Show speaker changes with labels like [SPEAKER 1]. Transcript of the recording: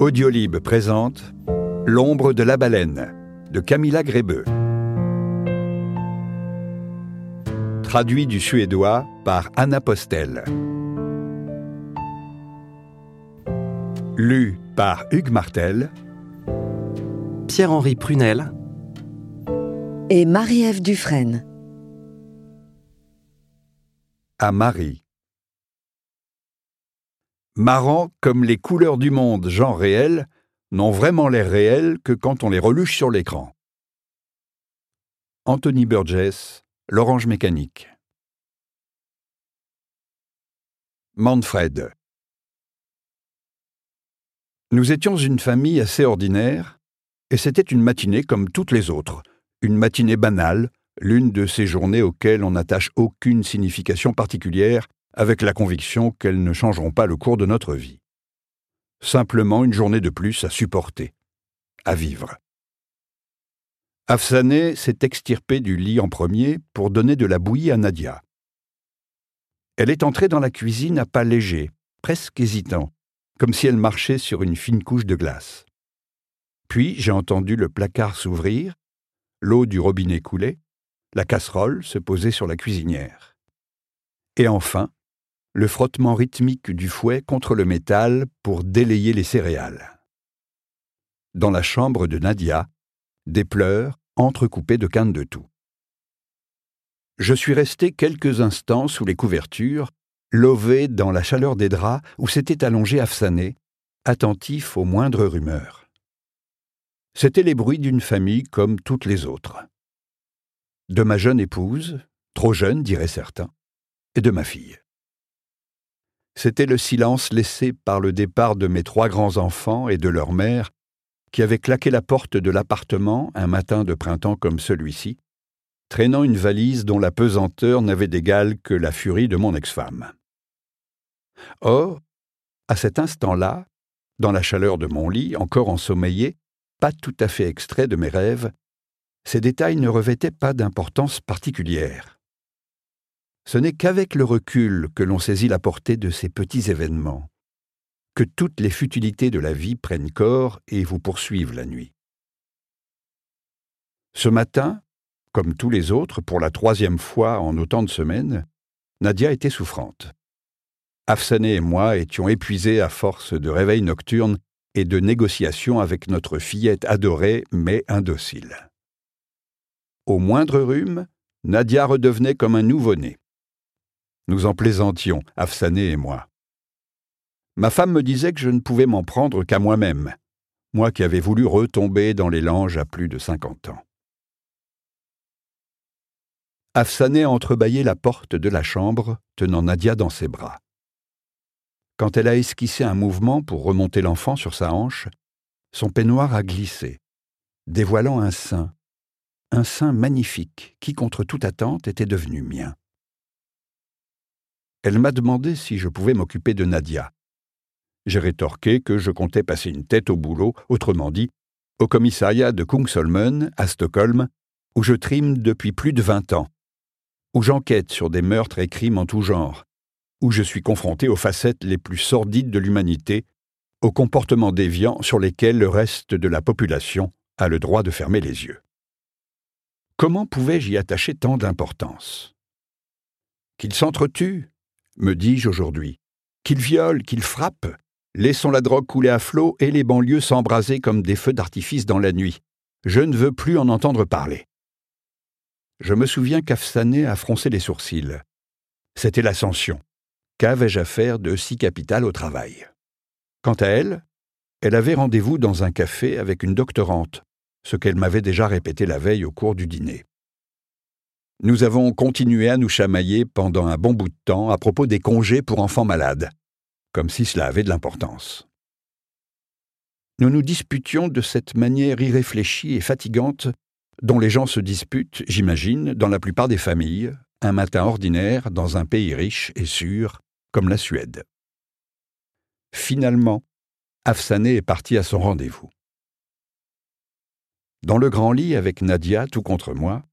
[SPEAKER 1] Audiolib présente L'ombre de la baleine de Camilla Grebe. Traduit du suédois par Anna Postel. Lu par Hugues Martel,
[SPEAKER 2] Pierre-Henri Prunel
[SPEAKER 3] et Marie-Ève Dufresne.
[SPEAKER 1] À Marie. Marrant comme les couleurs du monde genre réel n'ont vraiment l'air réelles que quand on les reluche sur l'écran. Anthony Burgess, L'Orange mécanique. Manfred. Nous étions une famille assez ordinaire, et c'était une matinée comme toutes les autres, une matinée banale, l'une de ces journées auxquelles on n'attache aucune signification particulière, avec la conviction qu'elles ne changeront pas le cours de notre vie. Simplement une journée de plus à supporter, à vivre. Afsané s'est extirpée du lit en premier pour donner de la bouillie à Nadia. Elle est entrée dans la cuisine à pas légers, presque hésitant, comme si elle marchait sur une fine couche de glace. Puis j'ai entendu le placard s'ouvrir, l'eau du robinet couler, la casserole se poser sur la cuisinière. Et enfin, le frottement rythmique du fouet contre le métal pour délayer les céréales. Dans la chambre de Nadia, des pleurs entrecoupés de quintes de toux. Je suis resté quelques instants sous les couvertures, lové dans la chaleur des draps où s'était allongé Afsané, attentif aux moindres rumeurs. C'étaient les bruits d'une famille comme toutes les autres. De ma jeune épouse, trop jeune diraient certains, et de ma fille. C'était le silence laissé par le départ de mes 3 grands-enfants et de leur mère, qui avaient claqué la porte de l'appartement un matin de printemps comme celui-ci, traînant une valise dont la pesanteur n'avait d'égal que la furie de mon ex-femme. Or, à cet instant-là, dans la chaleur de mon lit, encore ensommeillé, pas tout à fait extrait de mes rêves, ces détails ne revêtaient pas d'importance particulière. Ce n'est qu'avec le recul que l'on saisit la portée de ces petits événements, que toutes les futilités de la vie prennent corps et vous poursuivent la nuit. Ce matin, comme tous les autres, pour la 3e fois en autant de semaines, Nadia était souffrante. Afsané et moi étions épuisés à force de réveils nocturnes et de négociations avec notre fillette adorée mais indocile. Au moindre rhume, Nadia redevenait comme un nouveau-né. Nous en plaisantions, Afsané et moi. Ma femme me disait que je ne pouvais m'en prendre qu'à moi-même, moi qui avais voulu retomber dans les langes à plus de 50 ans. Afsané entrebâillait la porte de la chambre, tenant Nadia dans ses bras. Quand elle a esquissé un mouvement pour remonter l'enfant sur sa hanche, son peignoir a glissé, dévoilant un sein magnifique qui, contre toute attente, était devenu mien. Elle m'a demandé si je pouvais m'occuper de Nadia. J'ai rétorqué que je comptais passer une tête au boulot, autrement dit, au commissariat de Kungsholmen, à Stockholm, où je trime depuis plus de 20 ans, où j'enquête sur des meurtres et crimes en tout genre, où je suis confronté aux facettes les plus sordides de l'humanité, aux comportements déviants sur lesquels le reste de la population a le droit de fermer les yeux. Comment pouvais-je y attacher tant d'importance ? Qu'ils s'entretuent, me dis-je aujourd'hui, qu'ils violent, qu'ils frappent, laissons la drogue couler à flot et les banlieues s'embraser comme des feux d'artifice dans la nuit. Je ne veux plus en entendre parler. Je me souviens qu'Afsané a froncé les sourcils. C'était l'ascension. Qu'avais-je à faire de si capital au travail ? Quant à elle, elle avait rendez-vous dans un café avec une doctorante, ce qu'elle m'avait déjà répété la veille au cours du dîner. Nous avons continué à nous chamailler pendant un bon bout de temps à propos des congés pour enfants malades, comme si cela avait de l'importance. Nous nous disputions de cette manière irréfléchie et fatigante dont les gens se disputent, j'imagine, dans la plupart des familles, un matin ordinaire dans un pays riche et sûr comme la Suède. Finalement, Afsané est parti à son rendez-vous. Dans le grand lit avec Nadia tout contre moi,